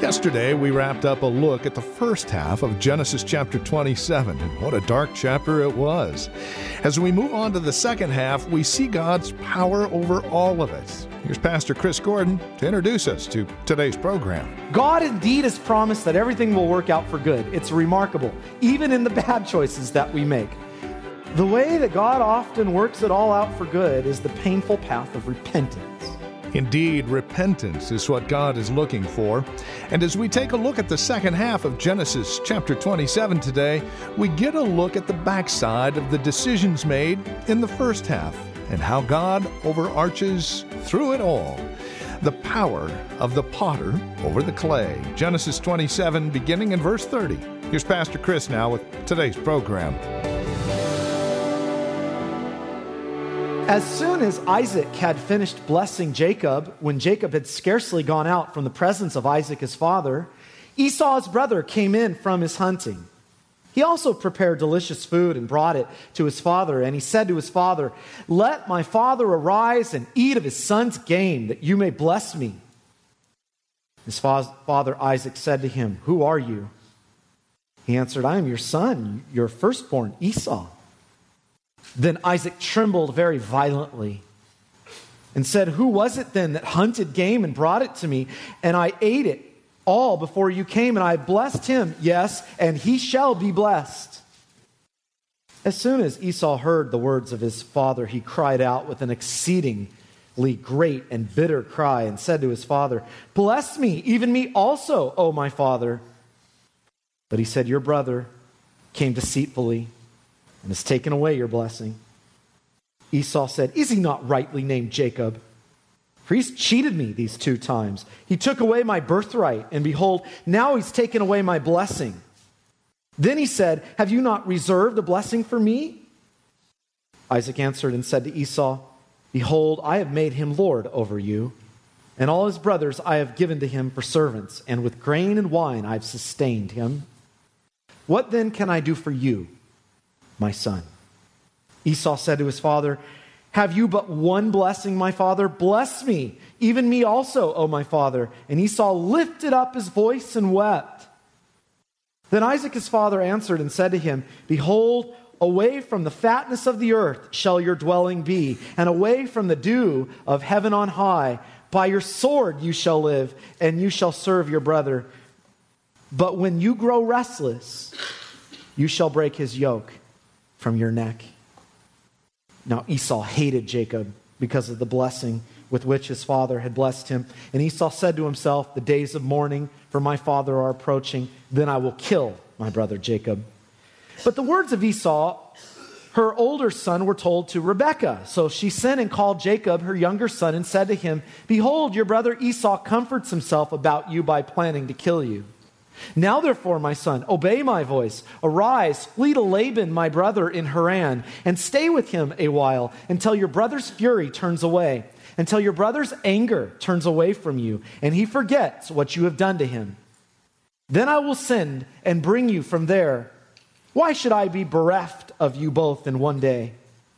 Yesterday, we wrapped up a look at the first half of Genesis chapter 27, and what a dark chapter it was. As we move on to the second half, we see God's power over all of it. Here's Pastor Chris Gordon to introduce us to today's program. God indeed has promised that everything will work out for good. It's remarkable, even in the bad choices that we make. The way that God often works it all out for good is the painful path of repentance. Indeed, repentance is what God is looking for. And as we take a look at the second half of Genesis chapter 27 today, we get a look at the backside of the decisions made in the first half and how God overarches through it all. The power of the potter over the clay. Genesis 27, beginning in verse 30. Here's Pastor Chris now with today's program. As soon as Isaac had finished blessing Jacob, when Jacob had scarcely gone out from the presence of Isaac his father, Esau his brother came in from his hunting. He also prepared delicious food and brought it to his father, and he said to his father, "Let my father arise and eat of his son's game, that you may bless me." His father Isaac said to him, "Who are you?" He answered, "I am your son, your firstborn Esau." Then Isaac trembled very violently and said, "Who was it then that hunted game and brought it to me? And I ate it all before you came, and I blessed him, yes, and he shall be blessed." As soon as Esau heard the words of his father, he cried out with an exceedingly great and bitter cry and said to his father, "Bless me, even me also, O my father." But he said, "Your brother came deceitfully and has taken away your blessing." Esau said, "Is he not rightly named Jacob? For he's cheated me these 2 times. He took away my birthright, and behold, now he's taken away my blessing." Then he said, "Have you not reserved a blessing for me?" Isaac answered and said to Esau, "Behold, I have made him lord over you, and all his brothers I have given to him for servants, and with grain and wine I have sustained him. What then can I do for you, my son?" Esau said to his father, "Have you but one blessing, my father? Bless me, even me also, O my father." And Esau lifted up his voice and wept. Then Isaac his father answered and said to him, "Behold, away from the fatness of the earth shall your dwelling be, and away from the dew of heaven on high. By your sword you shall live, and you shall serve your brother. But when you grow restless, you shall break his yoke from your neck." Now Esau hated Jacob because of the blessing with which his father had blessed him. And Esau said to himself, "The days of mourning for my father are approaching. Then I will kill my brother Jacob." But the words of Esau, her older son, were told to Rebekah. So she sent and called Jacob, her younger son, and said to him, "Behold, your brother Esau comforts himself about you by planning to kill you. Now therefore, my son, obey my voice. Arise, flee to Laban, my brother, in Haran, and stay with him a while until your brother's fury turns away, until your brother's anger turns away from you, and he forgets what you have done to him. Then I will send and bring you from there. Why should I be bereft of you both in one day?"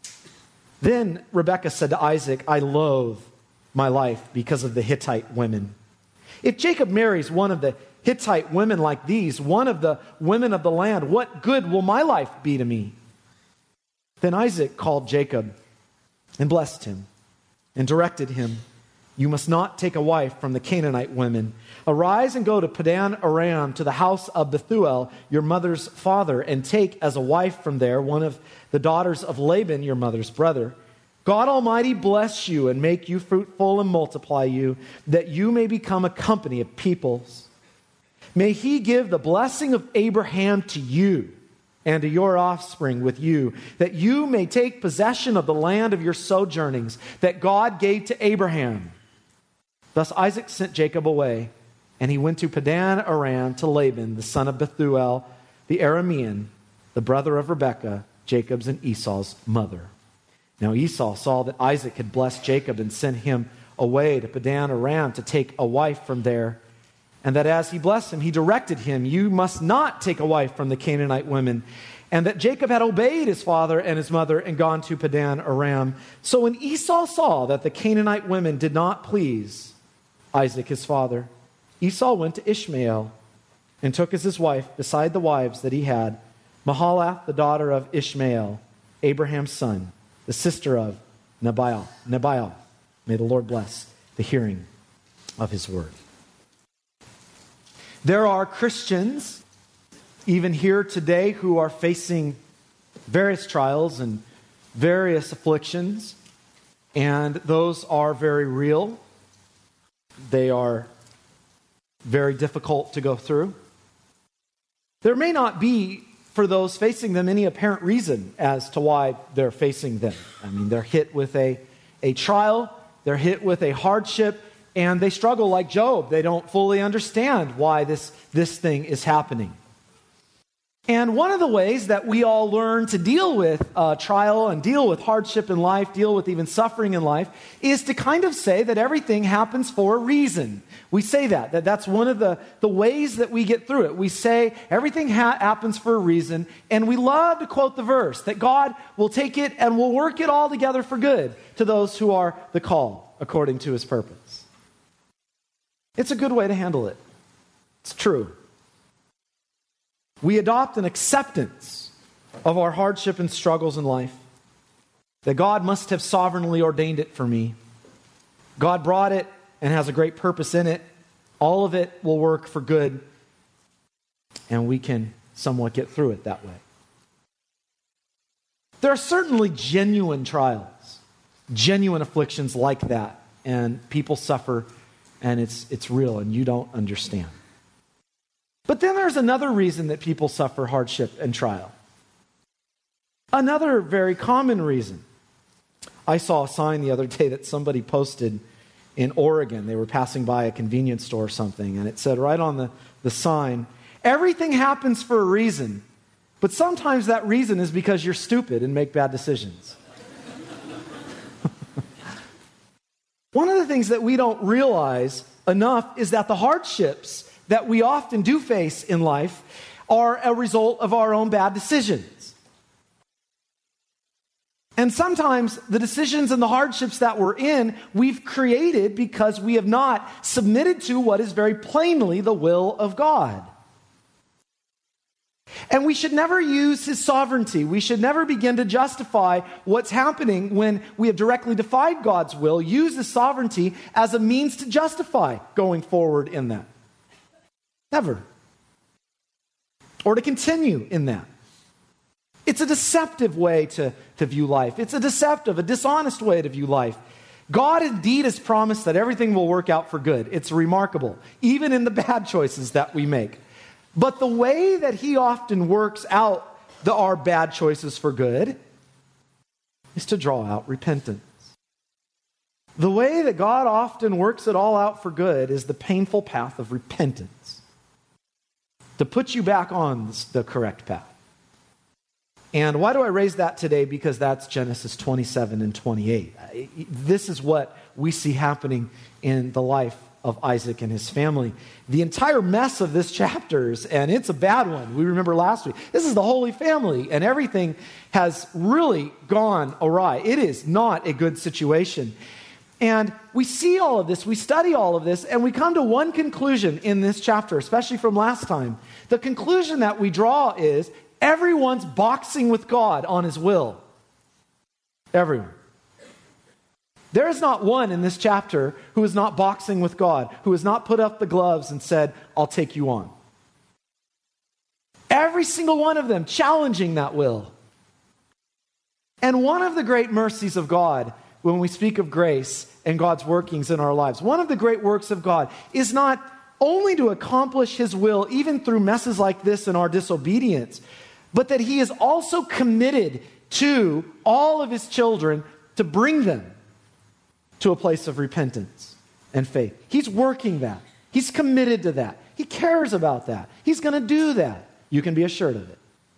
Then Rebekah said to Isaac, "I loathe my life because of the Hittite women. If Jacob marries one of the Hittite women like these, one of the women of the land, what good will my life be to me?" Then Isaac called Jacob and blessed him and directed him, "You must not take a wife from the Canaanite women. Arise and go to Padan Aram, to the house of Bethuel, your mother's father, and take as a wife from there one of the daughters of Laban, your mother's brother. God Almighty bless you and make you fruitful and multiply you, that you may become a company of peoples. May he give the blessing of Abraham to you and to your offspring with you, that you may take possession of the land of your sojournings that God gave to Abraham." Thus Isaac sent Jacob away, and he went to Padan Aram to Laban, the son of Bethuel, the Aramean, the brother of Rebekah, Jacob's and Esau's mother. Now Esau saw that Isaac had blessed Jacob and sent him away to Padan Aram to take a wife from there, and that as he blessed him, he directed him, "You must not take a wife from the Canaanite women," and that Jacob had obeyed his father and his mother and gone to Padan Aram. So when Esau saw that the Canaanite women did not please Isaac his father, Esau went to Ishmael and took as his wife, beside the wives that he had, Mahalath, the daughter of Ishmael, Abraham's son, the sister of Nebaioth. May the Lord bless the hearing of his word. There are Christians, even here today, who are facing various trials and various afflictions, and those are very real. They are very difficult to go through. There may not be, for those facing them, any apparent reason as to why they're facing them. I mean, they're hit with a trial, they're hit with a hardship, and they struggle like Job. They don't fully understand why this thing is happening. And one of the ways that we all learn to deal with trial and deal with hardship in life, deal with even suffering in life, is to kind of say that everything happens for a reason. We say that's one of the ways that we get through it. We say everything happens for a reason, and we love to quote the verse that God will take it and will work it all together for good to those who are the called according to his purpose. It's a good way to handle it. It's true. We adopt an acceptance of our hardship and struggles in life, that God must have sovereignly ordained it for me. God brought it and has a great purpose in it. All of it will work for good, and we can somewhat get through it that way. There are certainly genuine trials, genuine afflictions like that, and people suffer, and it's real, and you don't understand. But then there's another reason that people suffer hardship and trial. Another very common reason. I saw a sign the other day that somebody posted in Oregon. They were passing by a convenience store or something, and it said right on the sign, everything happens for a reason, but sometimes that reason is because you're stupid and make bad decisions. One of the things that we don't realize enough is that the hardships that we often do face in life are a result of our own bad decisions. And sometimes the decisions and the hardships that we're in, we've created because we have not submitted to what is very plainly the will of God. And we should never use his sovereignty. We should never begin to justify what's happening when we have directly defied God's will, use his sovereignty as a means to justify going forward in that. Never. Or to continue in that. It's a deceptive way to view life. It's a dishonest way to view life. God indeed has promised that everything will work out for good. It's remarkable, even in the bad choices that we make. But the way that he often works out our bad choices for good is to draw out repentance. The way that God often works it all out for good is the painful path of repentance, to put you back on the correct path. And why do I raise that today? Because that's Genesis 27 and 28. This is what we see happening in the life of Isaac and his family. The entire mess of this chapter, and it's a bad one. We remember last week. This is the Holy Family, and everything has really gone awry. It is not a good situation. And we see all of this, we study all of this, and we come to one conclusion in this chapter, especially from last time. The conclusion that we draw is everyone's boxing with God on his will. Everyone. There is not one in this chapter who is not boxing with God, who has not put up the gloves and said, I'll take you on. Every single one of them challenging that will. And one of the great mercies of God, when we speak of grace and God's workings in our lives, one of the great works of God is not only to accomplish his will, even through messes like this in our disobedience, but that he is also committed to all of his children to bring them to a place of repentance and faith. He's working that. He's committed to that. He cares about that. He's going to do that. You can be assured of it.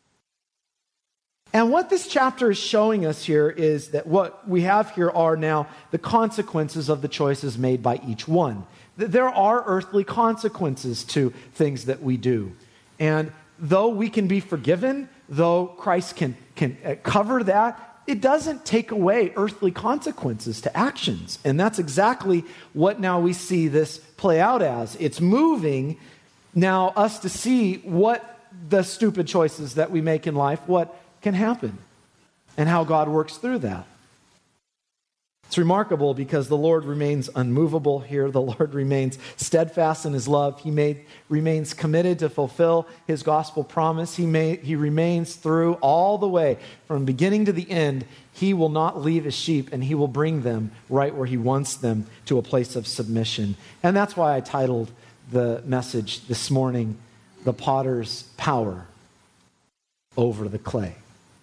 And what this chapter is showing us here is that what we have here are now the consequences of the choices made by each one. There are earthly consequences to things that we do. And though we can be forgiven, though Christ can cover that, it doesn't take away earthly consequences to actions. And that's exactly what now we see this play out as. It's moving now us to see what the stupid choices that we make in life, what can happen, and how God works through that. It's remarkable because the Lord remains unmovable here. The Lord remains steadfast in his love. He remains committed to fulfill his gospel promise. He remains through all the way from beginning to the end. He will not leave his sheep, and he will bring them right where he wants them, to a place of submission. And that's why I titled the message this morning, "The Potter's Power Over the Clay."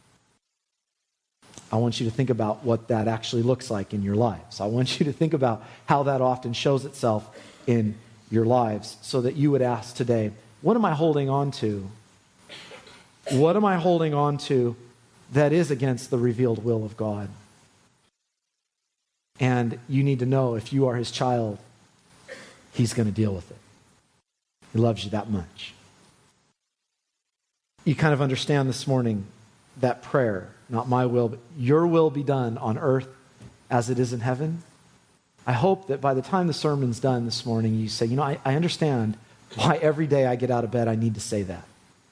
I want you to think about what that actually looks like in your lives. I want you to think about how that often shows itself in your lives, so that you would ask today, what am I holding on to? What am I holding on to that is against the revealed will of God? And you need to know, if you are his child, he's going to deal with it. He loves you that much. You kind of understand this morning that prayer, not my will, but your will be done on earth as it is in heaven. I hope that by the time the sermon's done this morning, you say, I understand why every day I get out of bed I need to say that.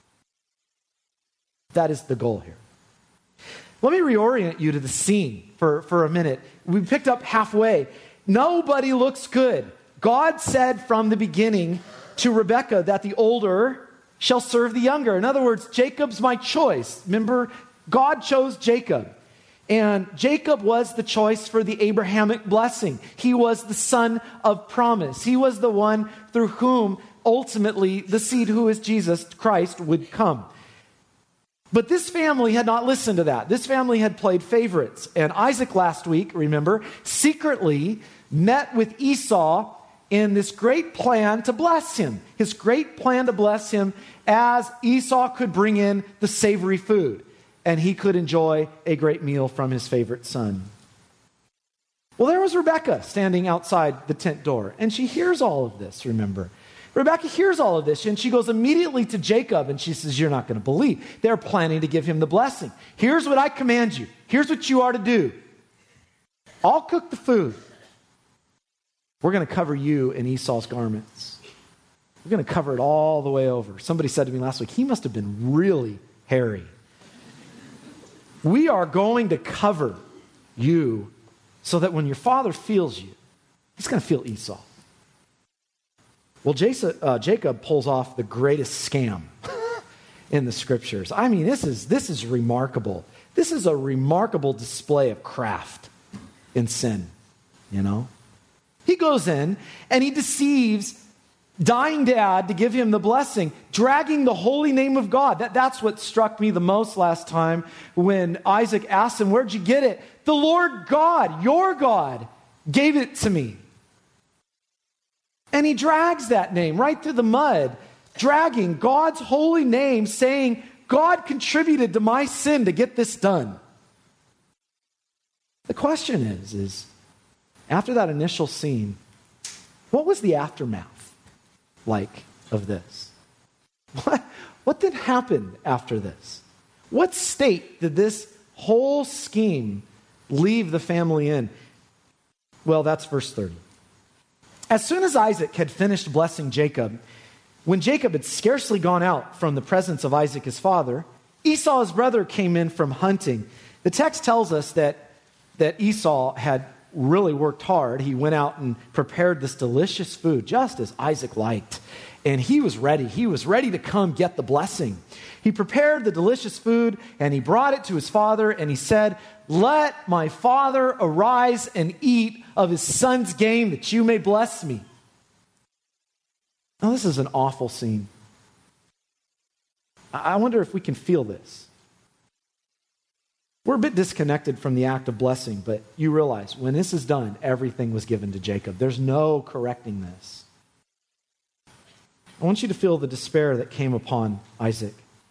That is the goal here. Let me reorient you to the scene for a minute. We picked up halfway. Nobody looks good. God said from the beginning to Rebekah that the older shall serve the younger. In other words, Jacob's my choice. Remember, God chose Jacob. And Jacob was the choice for the Abrahamic blessing. He was the son of promise. He was the one through whom ultimately the seed, who is Jesus Christ, would come. But this family had not listened to that. This family had played favorites. And Isaac last week, remember, secretly met with Esau in this great plan to bless him. His great plan to bless him as Esau could bring in the savory food, and he could enjoy a great meal from his favorite son. Well, there was Rebekah standing outside the tent door, and she hears all of this, remember. Rebekah hears all of this, and she goes immediately to Jacob, and she says, "You're not going to believe. They're planning to give him the blessing. Here's what I command you. Here's what you are to do. I'll cook the food. We're going to cover you in Esau's garments. We're going to cover it all the way over." Somebody said to me last week, he must have been really hairy. We are going to cover you so that when your father feels you, he's going to feel Esau. Well, Jacob pulls off the greatest scam in the scriptures. I mean, this is remarkable. This is a remarkable display of craft in sin, He goes in and he deceives dying dad to give him the blessing, dragging the holy name of God. That's what struck me the most last time when Isaac asked him, "Where'd you get it?" "The Lord God, your God, gave it to me." And he drags that name right through the mud, dragging God's holy name, saying, "God contributed to my sin to get this done." The question is after that initial scene, what was the aftermath like of this? What did happen after this? What state did this whole scheme leave the family in? Well, that's verse 30. As soon as Isaac had finished blessing Jacob, when Jacob had scarcely gone out from the presence of Isaac his father, Esau his brother came in from hunting. The text tells us that Esau had really worked hard. He went out and prepared this delicious food, just as Isaac liked. And he was ready. He was ready to come get the blessing. He prepared the delicious food, and he brought it to his father, and he said, "Let my father arise and eat of his son's game, that you may bless me." Now, this is an awful scene. I wonder if we can feel this. We're a bit disconnected from the act of blessing, but you realize when this is done, everything was given to Jacob. There's no correcting this. I want you to feel the despair that came upon Isaac.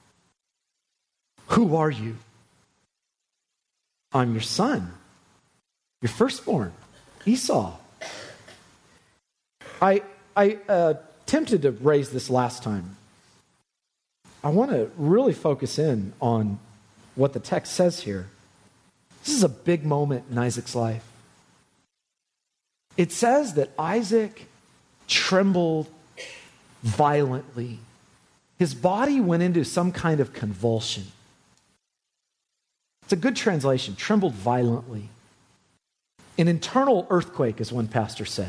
"Who are you?" "I'm your son, your firstborn, Esau." I attempted to raise this last time. I want to really focus in on what the text says here. This is a big moment in Isaac's life. It says that Isaac trembled violently. His body went into some kind of convulsion. It's a good translation, trembled violently. An internal earthquake, as one pastor said.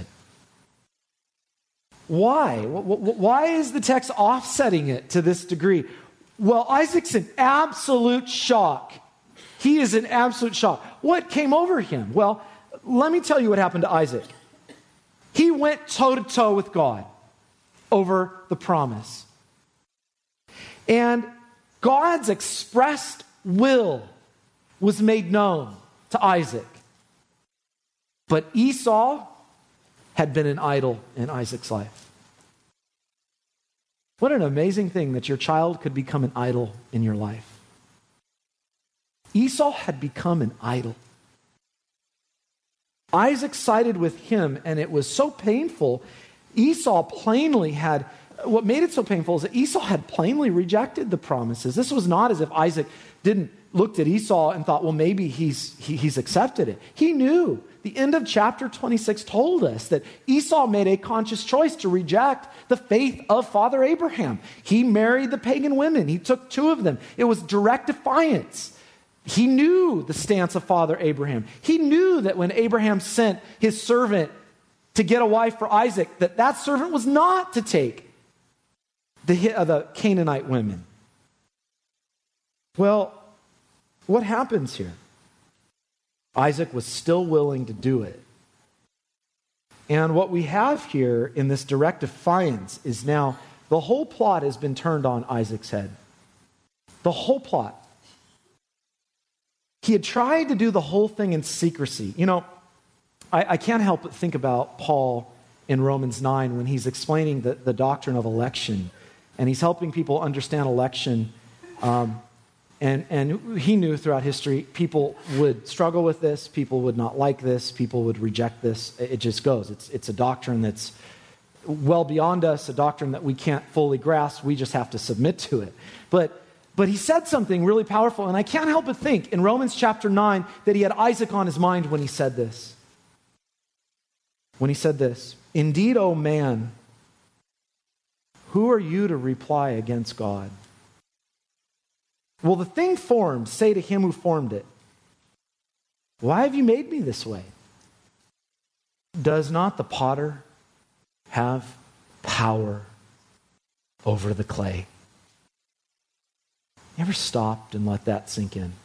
Why? Why is the text offsetting it to this degree? Well, Isaac's in absolute shock. He is in absolute shock. What came over him? Well, let me tell you what happened to Isaac. He went toe-to-toe with God over the promise. And God's expressed will was made known to Isaac. But Esau had been an idol in Isaac's life. What an amazing thing that your child could become an idol in your life. Esau had become an idol. Isaac sided with him, and it was so painful. Esau plainly had, what made it so painful is that Esau had plainly rejected the promises. This was not as if Isaac looked at Esau and thought, well, maybe he's accepted it. He knew. The end of chapter 26 told us that Esau made a conscious choice to reject the faith of Father Abraham. He married the pagan women. He took 2 of them. It was direct defiance. He knew the stance of Father Abraham. He knew that when Abraham sent his servant to get a wife for Isaac, that servant was not to take the Canaanite women. Well, what happens here? Isaac was still willing to do it. And what we have here in this direct defiance is now the whole plot has been turned on Isaac's head. The whole plot. He had tried to do the whole thing in secrecy. You know, I can't help but think about Paul in Romans 9 when he's explaining the doctrine of election. And he's helping people understand election. And he knew throughout history people would struggle with this, people would not like this, people would reject this. It just goes. It's a doctrine that's well beyond us, a doctrine that we can't fully grasp. We just have to submit to it. But he said something really powerful, and I can't help but think in Romans chapter 9 that he had Isaac on his mind when he said this. When he said this, "Indeed, O man, who are you to reply against God? Will the thing formed say to him who formed it, why have you made me this way? Does not the potter have power over the clay?" You ever stopped and let that sink in?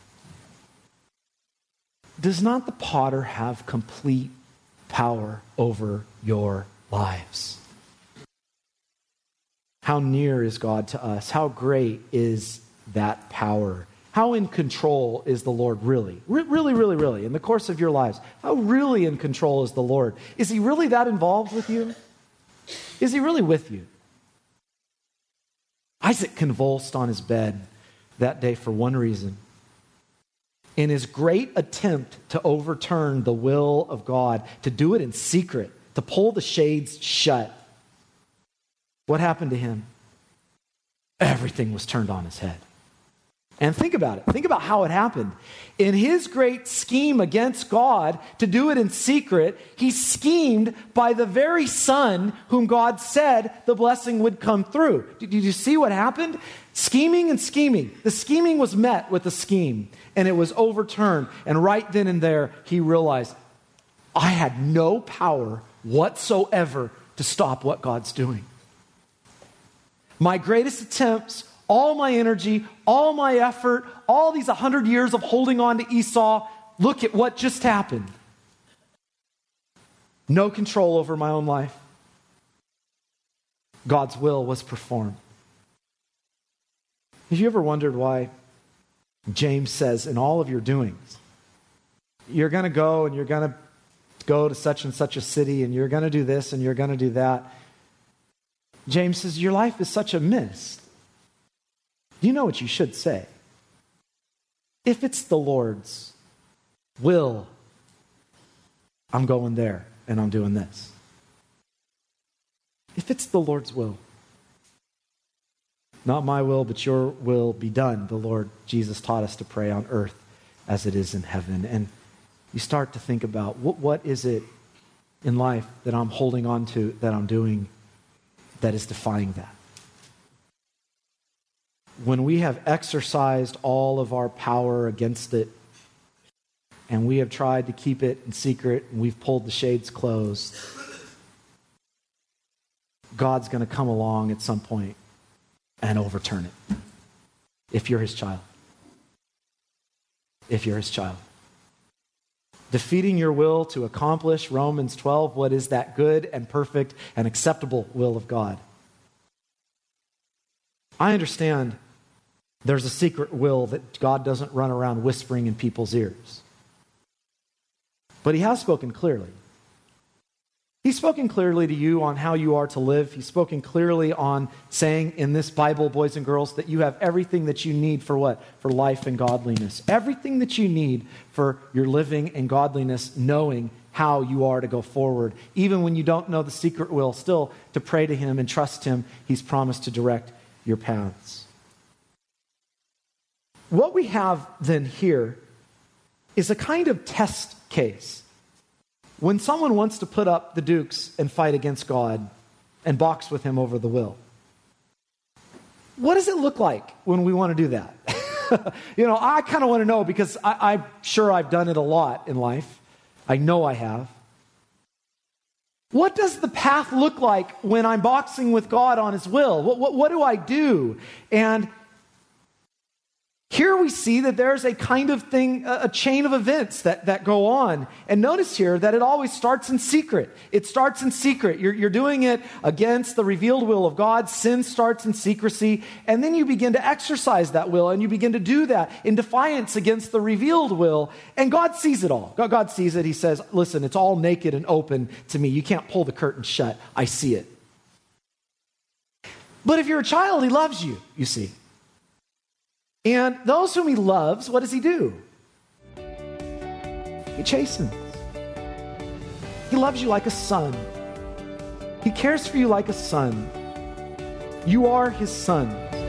Does not the potter have complete power over your lives? How near is God to us? How great is that power? How in control is the Lord really? Really, really, really, in the course of your lives, how really in control is the Lord? Is he really that involved with you? Is he really with you? Isaac convulsed on his bed that day for one reason. In his great attempt to overturn the will of God, to do it in secret, to pull the shades shut, what happened to him? Everything was turned on his head. And think about it. Think about how it happened. In his great scheme against God to do it in secret, he schemed by the very son whom God said the blessing would come through. Did you see what happened? Scheming and scheming. The scheming was met with the scheme, and it was overturned. And right then and there, he realized, I had no power whatsoever to stop what God's doing. My greatest attempts, all my energy, all my effort, all these 100 years of holding on to Esau, look at what just happened. No control over my own life. God's will was performed. Have you ever wondered why James says in all of your doings, you're going to go and you're going to go to such and such a city and you're going to do this and you're going to do that? James says, your life is such a mist. You know what you should say. If it's the Lord's will, I'm going there and I'm doing this. If it's the Lord's will, not my will, but your will be done, the Lord Jesus taught us to pray on earth as it is in heaven. And you start to think about what is it in life that I'm holding on to, that I'm doing, that is defying that. When we have exercised all of our power against it, and we have tried to keep it in secret, and we've pulled the shades closed, God's going to come along at some point and overturn it. If you're his child. If you're his child. Defeating your will to accomplish Romans 12, what is that good and perfect and acceptable will of God? I understand there's a secret will that God doesn't run around whispering in people's ears. But he has spoken clearly. He's spoken clearly to you on how you are to live. He's spoken clearly on saying in this Bible, boys and girls, that you have everything that you need for what? For life and godliness. Everything that you need for your living and godliness, knowing how you are to go forward. Even when you don't know the secret will, still to pray to him and trust him. He's promised to direct your paths. What we have then here is a kind of test case. When someone wants to put up the dukes and fight against God and box with him over the will, what does it look like when we want to do that? I kind of want to know, because I'm sure I've done it a lot in life. I know I have. What does the path look like when I'm boxing with God on his will? What do I do? And here we see that there's a kind of thing, a chain of events that go on. And notice here that it always starts in secret. It starts in secret. You're doing it against the revealed will of God. Sin starts in secrecy. And then you begin to exercise that will, and you begin to do that in defiance against the revealed will. And God sees it all. God sees it. He says, listen, it's all naked and open to me. You can't pull the curtain shut. I see it. But if you're a child, he loves you, you see. And those whom he loves, what does he do? He chastens. He loves you like a son. He cares for you like a son. You are his son.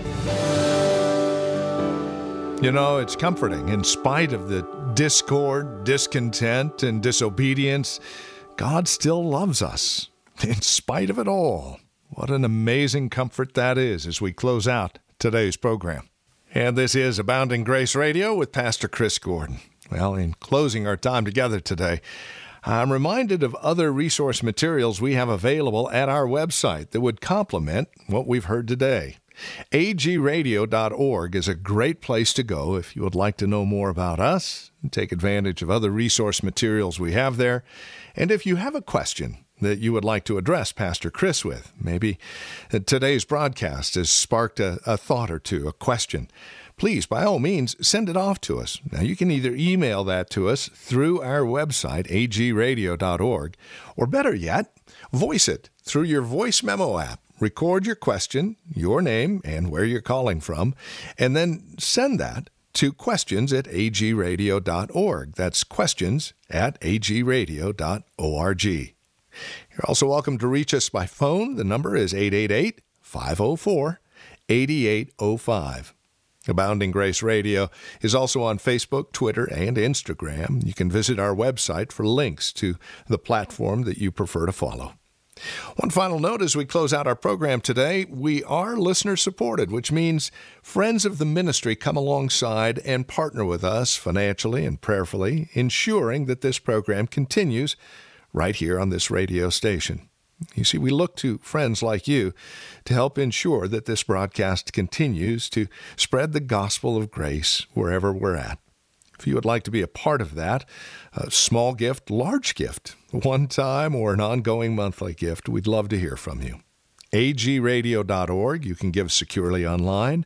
It's comforting. In spite of the discord, discontent, and disobedience, God still loves us. In spite of it all. What an amazing comfort that is as we close out today's program. And this is Abounding Grace Radio with Pastor Chris Gordon. Well, in closing our time together today, I'm reminded of other resource materials we have available at our website that would complement what we've heard today. agradio.org is a great place to go if you would like to know more about us and take advantage of other resource materials we have there. And if you have a question that you would like to address Pastor Chris with, maybe today's broadcast has sparked a thought or two, a question, please, by all means, send it off to us. Now, you can either email that to us through our website, agradio.org, or better yet, voice it through your voice memo app. Record your question, your name, and where you're calling from, and then send that to questions@agradio.org. That's questions@agradio.org. You're also welcome to reach us by phone. The number is 888-504-8805. Abounding Grace Radio is also on Facebook, Twitter, and Instagram. You can visit our website for links to the platform that you prefer to follow. One final note as we close out our program today, we are listener-supported, which means friends of the ministry come alongside and partner with us financially and prayerfully, ensuring that this program continues right here on this radio station. You see, we look to friends like you to help ensure that this broadcast continues to spread the gospel of grace wherever we're at. If you would like to be a part of that, a small gift, large gift, one-time or an ongoing monthly gift, we'd love to hear from you. agradio.org, you can give securely online,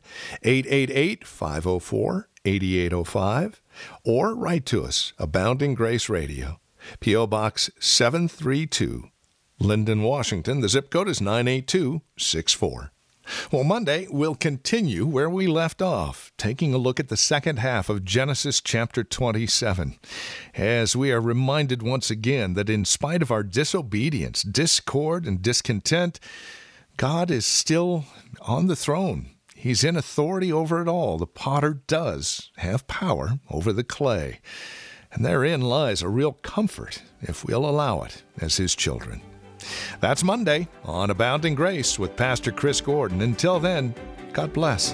888-504-8805, or write to us, Abounding Grace Radio, P.O. Box 732, Linden, Washington. The zip code is 98264. Well, Monday, we'll continue where we left off, taking a look at the second half of Genesis chapter 27, as we are reminded once again that in spite of our disobedience, discord, and discontent, God is still on the throne. He's in authority over it all. The potter does have power over the clay. And therein lies a real comfort if we'll allow it as His children. That's Monday on Abounding Grace with Pastor Chris Gordon. Until then, God bless.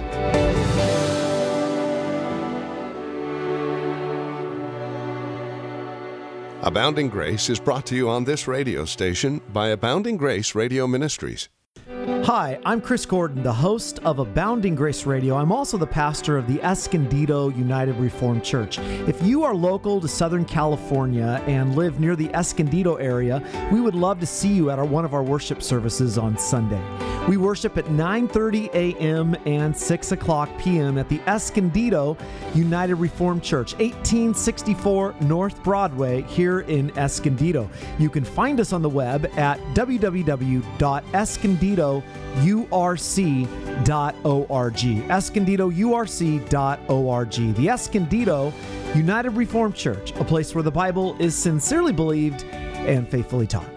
Abounding Grace is brought to you on this radio station by Abounding Grace Radio Ministries. Hi, I'm Chris Gordon, the host of Abounding Grace Radio. I'm also the pastor of the Escondido United Reformed Church. If you are local to Southern California and live near the Escondido area, we would love to see you at one of our worship services on Sunday. We worship at 9:30 a.m. and 6 o'clock p.m. at the Escondido United Reformed Church, 1864 North Broadway here in Escondido. You can find us on the web at www.escondidourc.org, escondidourc.org. The Escondido United Reformed Church, a place where the Bible is sincerely believed and faithfully taught.